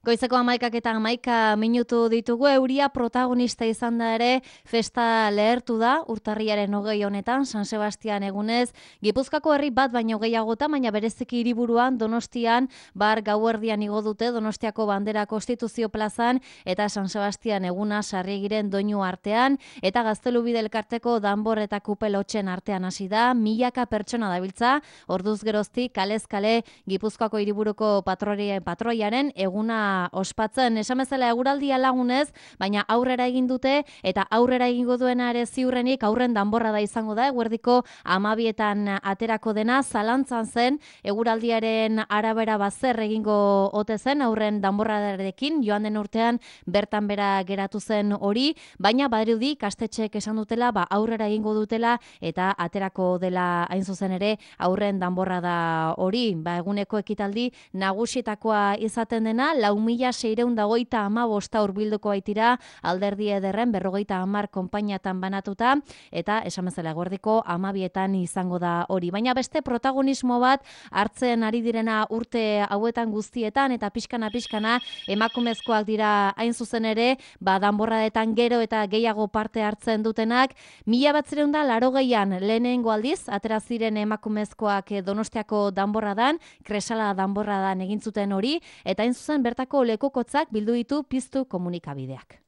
Goizeko 11:11 ditugu, euria protagonista izan da ere, festa lehertu da, urtarriaren 20 honetan, San Sebastian egunez, Gipuzkoako herri bat baino gehiagota, baina bereziki hiriburuan Donostian, bar gauerdian igo dute Donostiako bandera Konstituzio plazan, eta San Sebastian eguna Sarriegiren doinu artean, eta Gaztelubide elkarteko danbor eta kupelotxen artean hasi da, milaka pertsona dabiltza, orduz geroztik kalez kale Gipuzkoako hiriburuko patroiaren eguna ospatzen. Esan bezala eguraldia lagunez, baina aurrera egin dute eta aurrera egingo duena ere ziurrenik aurren danborra da izango da, eguerdiko 12etan aterako dena, zalantzan zen, eguraldiaren arabera bazer egingo ote zen, aurren danborrarekin, joan den urtean bertan bera geratu zen hori, baina badirudi ikastetxeek esan dutela, aurrera egingo dutela eta aterako dela hain zuzen ere aurren danborra da hori, eguneko ekitaldi nagusietakoa izaten dena, 4.625 hurbilduko baitira alderdi ederren 50 konpainiatan banatuta, eta esan bezala eguerdiko 12etan izango da hori. Baina beste protagonismo bat hartzen ari direna urte hauetan guztietan, eta pixkana emakumezkoak dira hain zuzen ere, danborradetan gero eta gehiago parte hartzen dutenak. 1980an lehenengo aldiz, atera ziren emakumezkoak Donostiako danborradan, Kresala danborradan egin zuten hori, eta hain zuzen bertako lekukotzak bildu ditu piztu komunikabideak.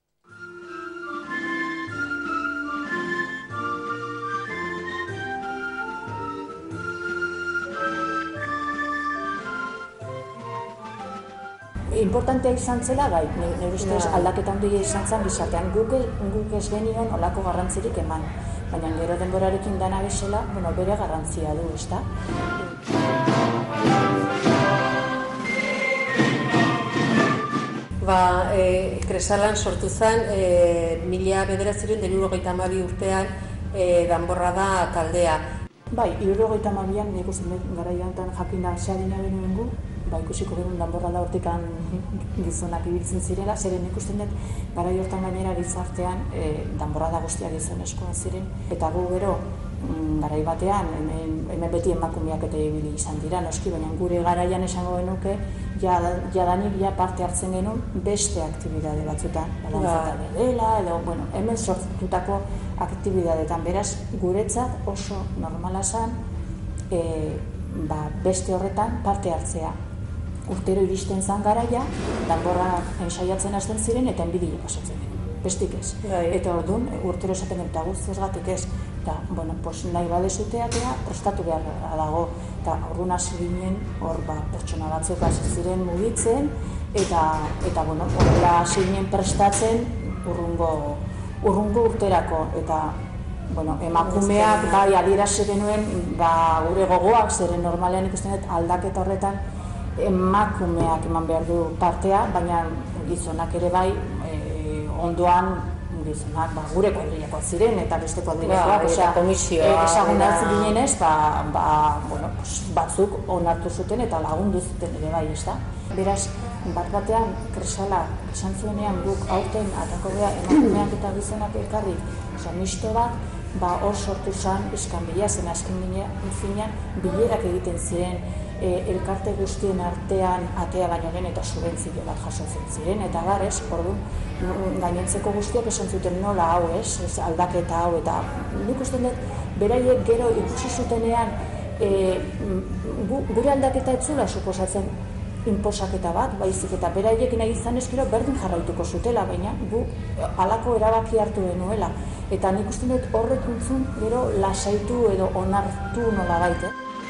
Importantea izan zela, nire ustez aldaketa handia izan zen gizartean. Guk ez genion olako garrantzirik eman, baina gero denborarekin dana bezala, bere garrantzia du, ezta? Kresalan sortu zen 1992 urtean danborrada taldea. 1992an nik uste garaian jakinda zeadina benuen gu, ikusiko genuen danborrada hortikan gizonak ibiltzen zirela, zeren ikusten dut garai hortan gainera gizartean danborrada guztiak gizonezkoa ziren, eta gu gero garai batean, hemen beti emakumeak eta ibili izan dira, noski, baina gure garaian esango genuke, jadanik parte hartzen genuen beste aktibidade batzutan, dantzatan dela, edo, hemen sortutako aktibidadetan, beraz, guretzat oso normala zen, beste horretan parte hartzea. Urtero iristen zen garaia, danborra ensaiatzen hasten ziren eta enbidia pasatzen den. Bestik ez. Eta orduan, urtero esaten den, eta guztiz gatik ez, eta, nahi badezuteatea, prestatu behar dago. Eta orduan hasi ginen, hor pertsona batzuk hasi ziren mugitzen, eta horrela hasi ginen prestatzen urrungo urterako. Eta, emakumeak adierazi genuen gure gogoak, zeren normalean ikusten dut aldaketa horretan emakumeak eman behar du partea, baina gizonak ere ondoan gizonak gure kuadrilakoak ziren eta beste kuadrilakoak, esagun hartzen ginenez, batzuk onartu zuten eta lagundu zuten ere ez da. Beraz, batean Kresala esan zuenean guk aurten atako beha emakumeak eta gizonak elkarri misto bat, hor sortu zen iskanbila, zen azken finean bilerak egiten ziren elkarte guztien artean atea baino lehen eta subentzio bat jasotzen ziren, eta garez, orduan, gainentzeko guztiak esan zuten nola hau aldaketa hau, eta nik usten dut, beraiek gero ikusi zutenean gure aldaketa ez zula suposatzen inposaketa bat, baizik eta beraiek nahi izan eskero berdin jarraituko zutela, baina gu halako erabaki hartu genuela. Eta nik uste dut horrek untzun gero lasaitu edo onartu nola baita.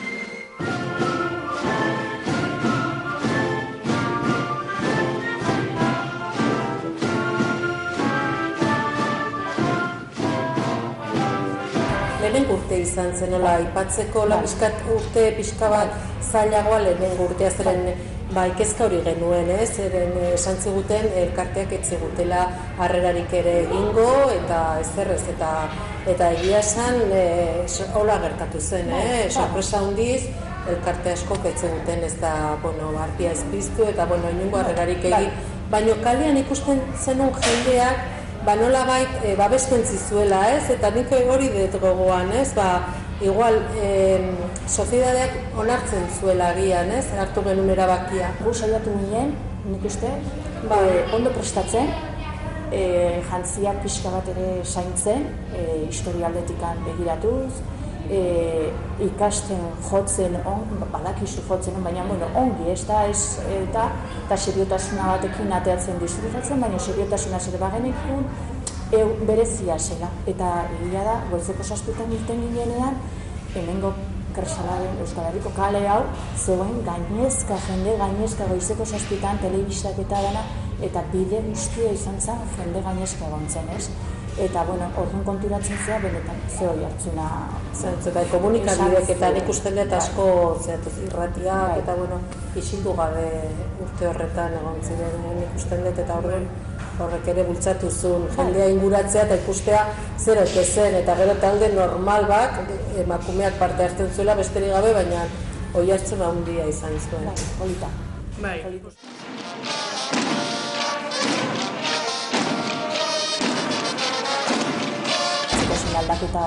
Lehenengo urte izan zen, aipatzeko urte pixka bat zailagoa lehenengo urtea, zeren kezka hori genuen, zeren esan ziguten elkarteak ez zigutela harrerarik ere egingo, eta ezerrez, eta egia esan hola gertatu zen, sorpresa handiz, elkarte askok ez ziguten ez da, arpia ez piztu, eta inongo harrerarik egin, baina kalean ikusten zenun jendeak, nola babestu entzizuela, eta nik hori dut gogoan, igual, soziedadeak onartzen zuela agian, hartu genuen erabakia. Gu saiatu ginen, nik uste, ondo prestatzen, jantziak pixka bat ere zaintzen, historialdetikan begiratuz, ikasten jotzen badakizu jotzen baina ongi, eta seriotasuna batekin ateatzen disfrutatzen, baina seriotasuna zer bagenekun berezia zela. Eta egia da, goizeko 7 irten ginenean, hemengo Kresalaren Euskal Herriko kale hau, zegoen jende gainezka goizeko 7 telebistak eta dana, eta bide guztia izan zen jende gainezka egontzen, ez? Eta, orduan konturatzen zea, benetan, ze hori hartzuna... Eta komunikabideek eta nik usten dut asko irratiak eta, isildu gabe urte horretan egon ziren nik usten dut, eta horrek ere bultzatu zuen jendea inguratzea eta ikustea zer ote zen, eta gero talde normal bat, emakumeak parte hartzen zuela besterik gabe, baina hori hartzen handia izan zuen. Polita. Aldaketa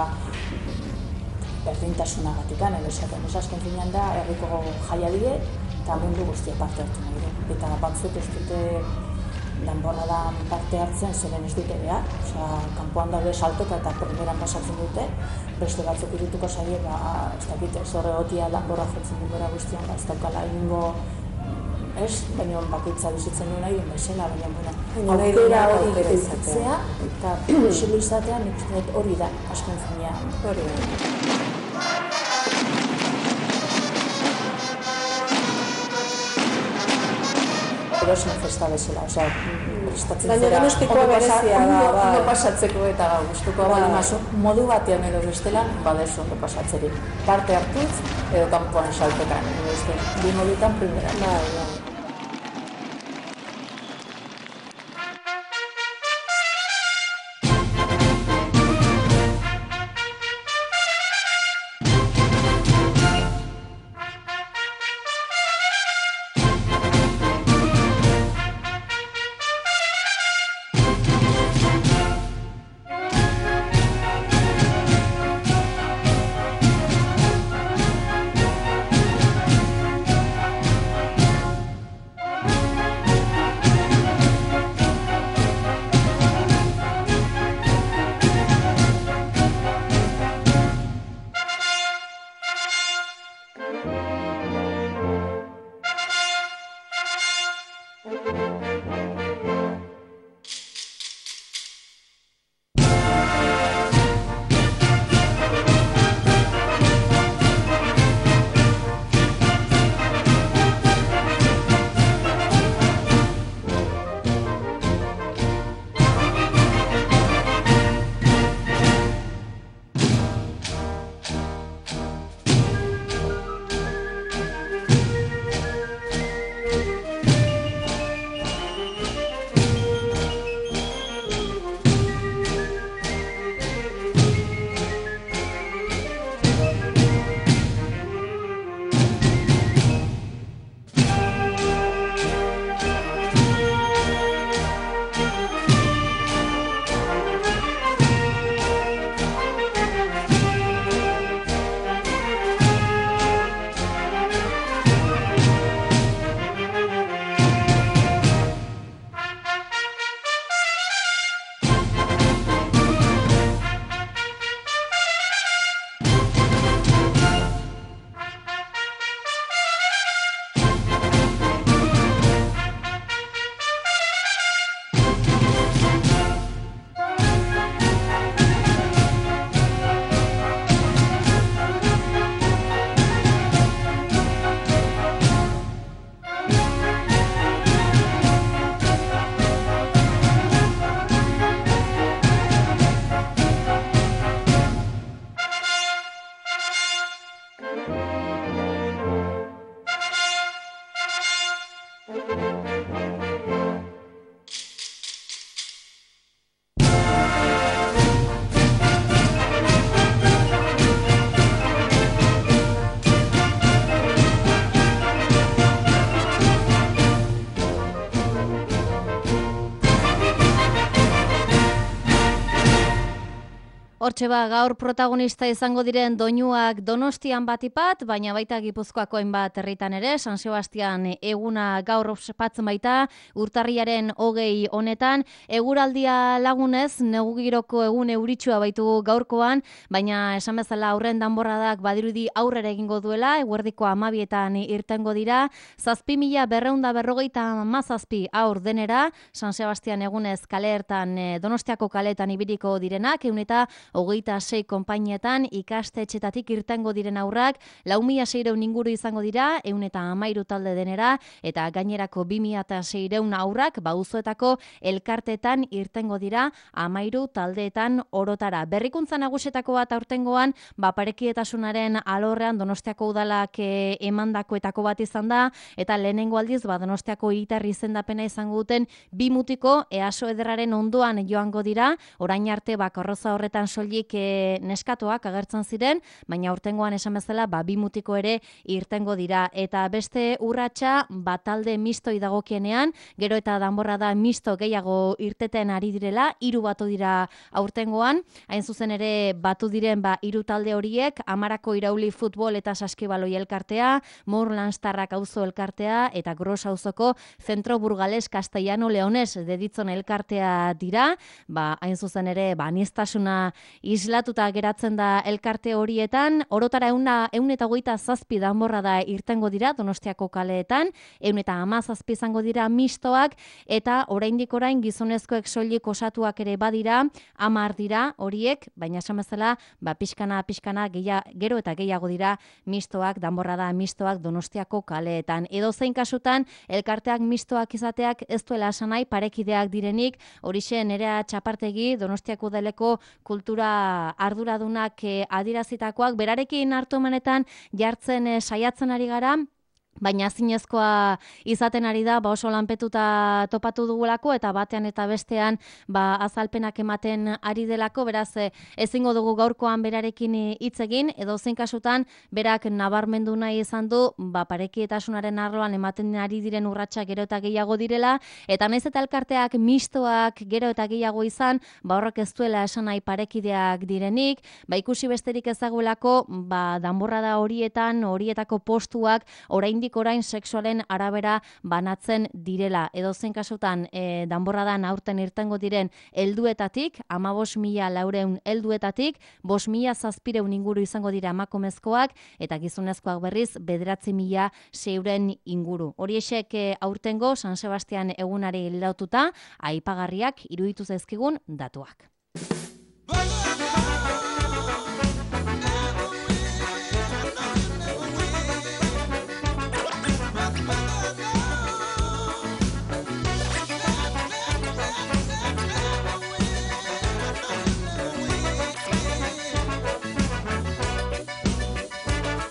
berdintasunagatikan, azken finean da, herriko jaialdi eta mundu guztia parte hartu nahi du. Eta batzuk ez dute danborradan parte hartzen zeren ez dute behar, kanpoan daude saltoka eta primeran pasatzen dute, beste batzuk irituko zaie, ez dakit, zorre gotia danborra jotzen denbora guztian, ez daukala egingo ez, baina bakitza bizitzen du nahi, bezala, baina aukera hori izatea eta posible izatea, nik uste dut hori da, azken finean. Hori da. Erosin festa bezala, prestatzen zera. Baina Donostikoa berezia da. Ondo pasatzeko eta gustuko balimazu, modu batean edo bestela, badezu ondo pasatzerik. Parte hartuz, edo kanpoan saltekan, bi modutan primera. Hortxe gaur protagonista izango diren doinuak Donostian batipat, baina baita Gipuzkoako hainbat herritan ere, San Sebastian eguna gaur ospatzen baita, urtarriaren 20 honetan, eguraldia lagunez, negu giroko egun euritsua baitu gaurkoan, baina esan bezala aurren danborradak badirudi aurrera egingo duela, eguerdiko 12etan irtengo dira, 7.247 aur denera, San Sebastian egunez kaleertan, Donostiako kaleetan ibiriko direnak, eta 26 konpainietan ikastetxetatik irtengo diren aurrak, 4.600 inguru izango dira, 113 talde denera, eta gainerako 2.600 aurrak, auzoetako elkartetan irtengo dira, 13 taldeetan orotara. Berrikuntza nagusietako bat aurtengoan, parekietasunaren alorrean Donostiako udalak emandakoetako bat izan da, eta lehenengo aldiz, Donostiako hiritarri izendapena izango duten 2 mutiko EASO ederraren ondoan joango dira, orain arte korroza horretan soilik neskatoak agertzen ziren, baina aurtengoan esan bezala 2 mutiko ere irtengo dira. Eta beste urratsa talde mistoi dagokienean, gero eta danborra da misto gehiago irteten ari direla, 3 batu dira aurtengoan, hain zuzen ere batu diren 3 talde horiek, Amarako Irauli futbol eta saskibaloi elkartea, Mourlanstarrak auzo elkartea, eta Gros auzoko Zentro Burgales Castellano Leones deditzon elkartea dira, hain zuzen ere anistasuna islatuta geratzen da elkarte horietan, orotara 127 danborra da irtengo dira Donostiako kaleetan, 117 izango dira mistoak, eta oraindik orain gizonezkoek soilik osatuak ere badira, 10 dira horiek, baina esan bezala, pixkana gero eta gehiago dira mistoak, danborra da mistoak Donostiako kaleetan. Edozein kasutan, elkarteak mistoak izateak ez duela esan nahi parekideak direnik, horixe Nerea Txapartegi, Donostiako udaleko kultura arduradunak adierazitakoak, berarekin hartumanetan jartzen saiatzen ari gara, baina zinezkoa izaten ari da, oso lanpetuta topatu dugulako, eta batean eta bestean azalpenak ematen ari delako, beraz ezingo dugu gaurkoan berarekin hitz egin, edo zein kasutan berak nabarmendu nahi izan du, parekietasunaren arloan ematen ari diren urratsak gero eta gehiago direla, eta naiz eta elkarteak mistoak gero eta gehiago izan, horrek ez duela esan nahi parekideak direnik, ikusi besterik ezaguelako, danborrada horietako postuak oraindik orain sexualen arabera banatzen direla. Edozein kasutan danborradan aurten irtengo diren helduetatik, 15.400 helduetatik, 5.700 inguru izango dira emakumezkoak, eta gizonezkoak berriz 9.600 inguru. Horiexek aurtengo San Sebastian egunari lotuta aipagarriak iruditu zaizkigun datuak.